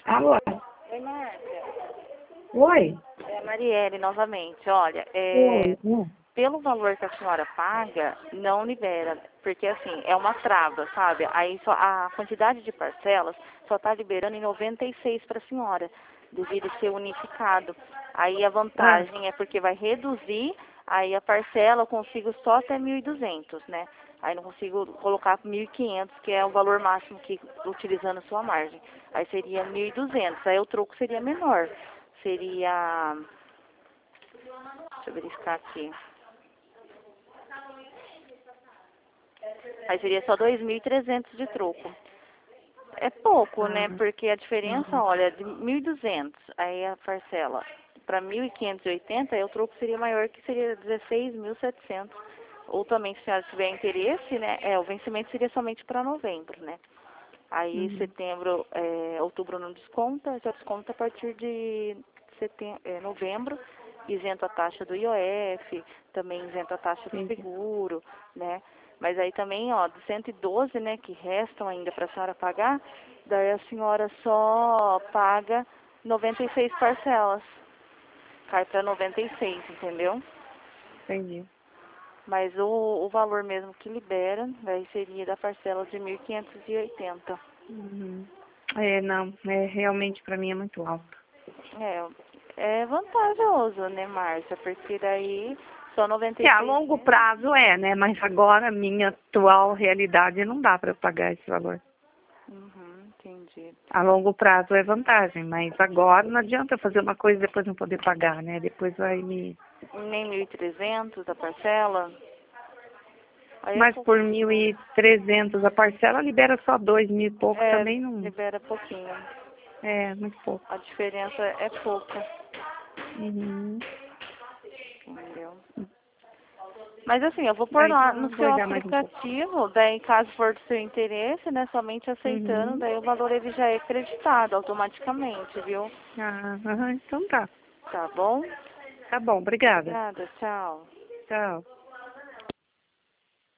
Alô? Oi, Márcia. Oi? É a Marielle novamente. Olha, Oi. pelo valor que a senhora paga, não libera. Porque, assim, é uma trava, sabe? Aí só, a quantidade de parcelas só está liberando em 96 para a senhora, devido ser unificado. Aí a Ah, vantagem é porque vai reduzir, aí a parcela eu consigo só até 1.200, né? Aí não consigo colocar 1.500, que é o valor máximo que utilizando a sua margem. Aí seria 1.200, aí o troco seria menor. Seria, deixa eu verificar aqui. Aí seria só 2.300 de troco. É pouco, né? ah, Porque a diferença, uhum, olha, de 1.200, aí a parcela para 1.580, aí o troco seria maior, que seria 16.700. Ou também, se a senhora tiver interesse, né? O vencimento seria somente para novembro, né? Aí uhum, setembro, outubro não desconta, já desconta a partir de novembro, isento a taxa do IOF, também isento a taxa do entendi. seguro, né? Mas aí também, ó, de 112, né, que restam ainda para a senhora pagar, daí a senhora só paga 96 parcelas. Cai para 96, entendeu? Entendi. Mas o valor mesmo que libera, daí seria da parcela de 1.580. Uhum. Não, realmente pra mim é muito alto. É, é vantajoso, né, Márcia? Porque daí só A 96 longo meses. prazo né? Mas agora, a minha atual realidade, não dá pra eu pagar esse valor. Uhum, entendi. A longo prazo é vantagem, mas agora não adianta eu fazer uma coisa e depois não poder pagar, né? Depois vai me... Nem 1.300 a parcela. Aí é Mas pouco. por 1.300 a parcela libera só 2.000 e pouco, É, também não... libera pouquinho. É, muito pouco. A diferença é pouca, Uhum. entendeu? Mas assim, eu vou pôr Ah, lá então no eu vou seu olhar mais um pouco. aplicativo, daí caso for do seu interesse, né, somente aceitando, Uhum. daí o valor ele já é creditado automaticamente, viu? Ah, aham, então tá. Tá bom? Tá bom, obrigada. Obrigada, tchau. Tchau.